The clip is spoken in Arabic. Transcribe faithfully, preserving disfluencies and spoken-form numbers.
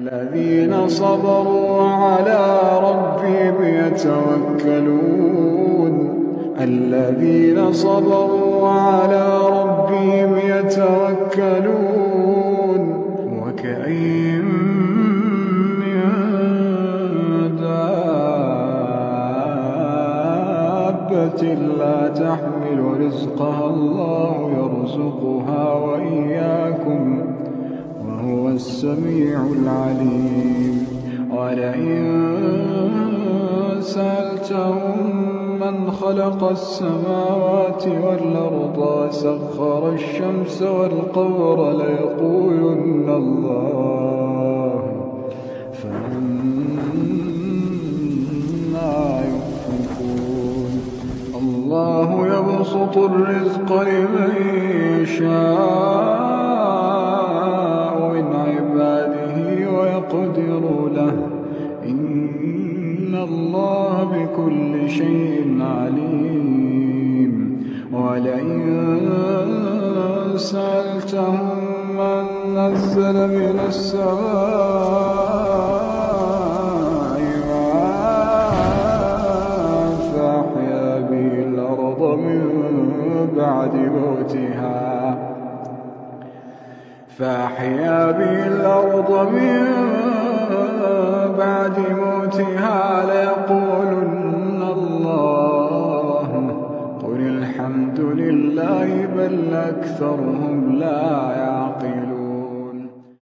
الذين صبروا على ربهم يتوكلون الذين صبروا على ربهم يتوكلون وكأين من دابة لا تحمل رزقها الله يرزقها وإياكم وهو السميع العليم. ولئن سألتهم من خلق السماوات والأرض وسخر الشمس والقمر ليقولن الله فأنى يؤفكون. الله يبسط الرزق لمن يشاء من عباده ويقدر له إن الله بكل شيء عليم. ولئن سألتهم من نزل من السماء ماء فأحيا به الأرض من بعد موتها فأحيا به الأرض من بعد موتها ليقولن الله قل الحمد لله بل أكثرهم لا يعلمون.